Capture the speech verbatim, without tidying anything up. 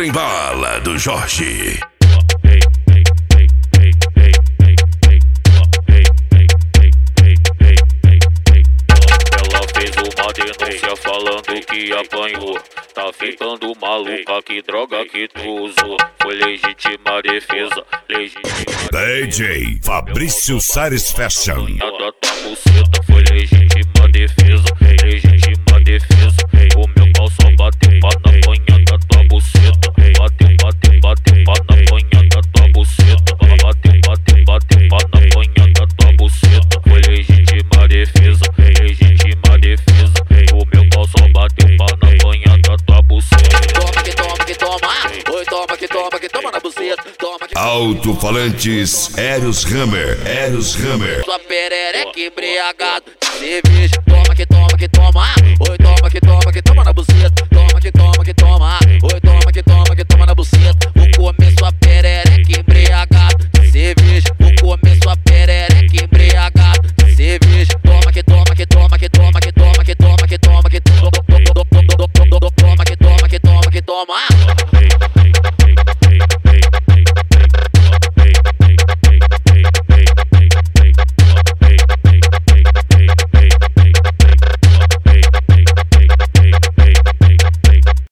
Trem Bala do Jorge. Ela fez uma denúncia falando que apanhou. Tá ficando maluca, que droga que tu usou. Foi legítima defesa, legítima D J Fabrício Sares Fashion. da tua buceta. Foi legítima defesa, legítima defesa. O meu pau só bateu pá na panha da tua buceta. Bateu, bateu, bateu pá na panha da tua buceta. Bateu, bateu, bateu pá na panha da tua buceta. Foi legítima defesa, legítima defesa. O meu pau só bateu pá na panha da tua buceta. Toma que toma que toma, oi toma que toma que toma na buceta. Toma que Alto-falantes Eros Hammer, Eros Hammer. sua perereca embriagado de cerveja. Toma que toma que toma